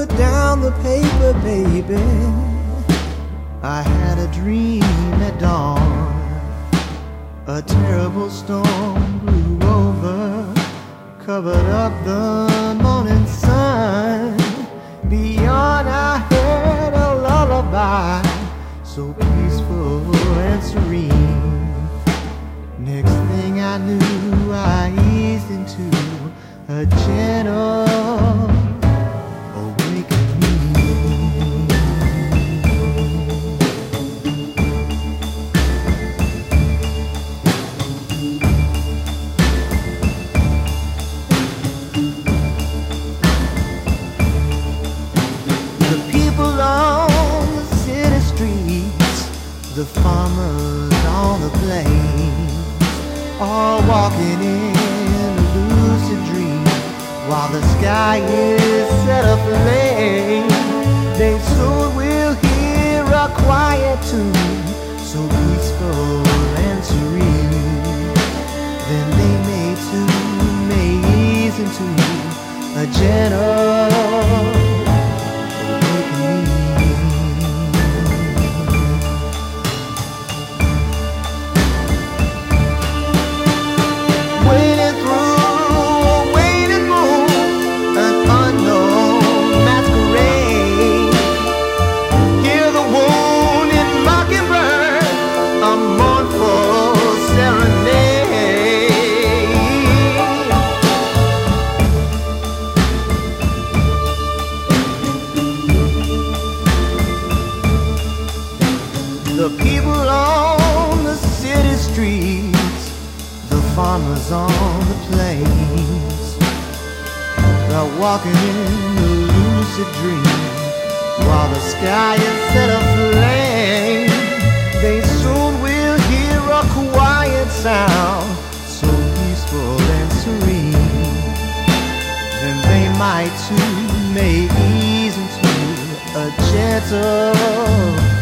put down the paper, baby. I had a dream at dawn. A terrible storm blew over, covered up the morning sun. Beyond I heard a lullaby, so peaceful and serene. Next thing I knew, I eased into a gentle the farmers on the plains, all walking in a lucid dream, while the sky is set aflame. They soon will hear a quiet tune, so peaceful and serene. Then they may ease into a gentle the people on the city streets, the farmers on the plains, they're walking in a lucid dream, while the sky is set aflame. They soon will hear a quiet sound, so peaceful and serene. Then they may ease into a gentle